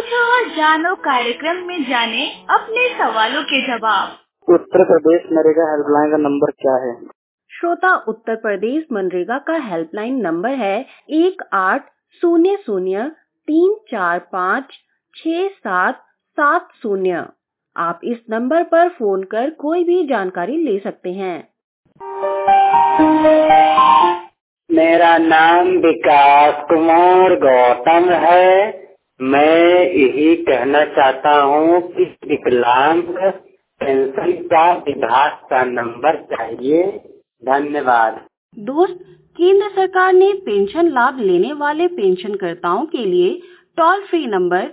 पूछो और जानो कार्यक्रम में जाने अपने सवालों के जवाब। उत्तर प्रदेश नरेगा हेल्पलाइन का नंबर क्या है? श्रोता, उत्तर प्रदेश मनरेगा का हेल्पलाइन नंबर है 1800-345-6770। आप इस नंबर पर फोन कर कोई भी जानकारी ले सकते हैं। मेरा नाम विकास कुमार गौतम है। मैं यही कहना चाहता हूँ कि विकलांग पेंशन का विभाग का नंबर चाहिए। धन्यवाद। दोस्त, केंद्र सरकार ने पेंशन लाभ लेने वाले पेंशनकर्ताओं के लिए टोल फ्री नंबर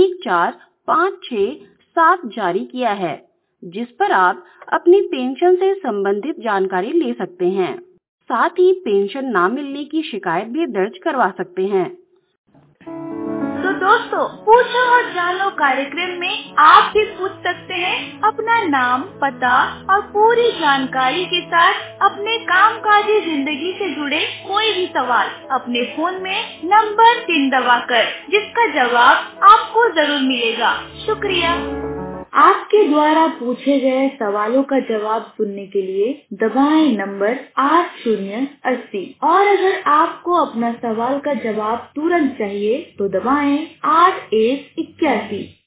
14567 जारी किया है, जिस पर आप अपनी पेंशन से संबंधित जानकारी ले सकते हैं। साथ ही पेंशन ना मिलने की शिकायत भी दर्ज करवा सकते हैं। तो दोस्तों, पूछो और जानो कार्यक्रम में आप भी पूछ सकते हैं अपना नाम, पता और पूरी जानकारी के साथ अपने कामकाजी जिंदगी से जुड़े कोई भी सवाल अपने फोन में नंबर 3 दबाकर, जिसका जवाब आपको जरूर मिलेगा। शुक्रिया। आपके द्वारा पूछे गए सवालों का जवाब सुनने के लिए दबाएं नंबर 8080 और अगर आपको अपना सवाल का जवाब तुरंत चाहिए तो दबाएं 8181।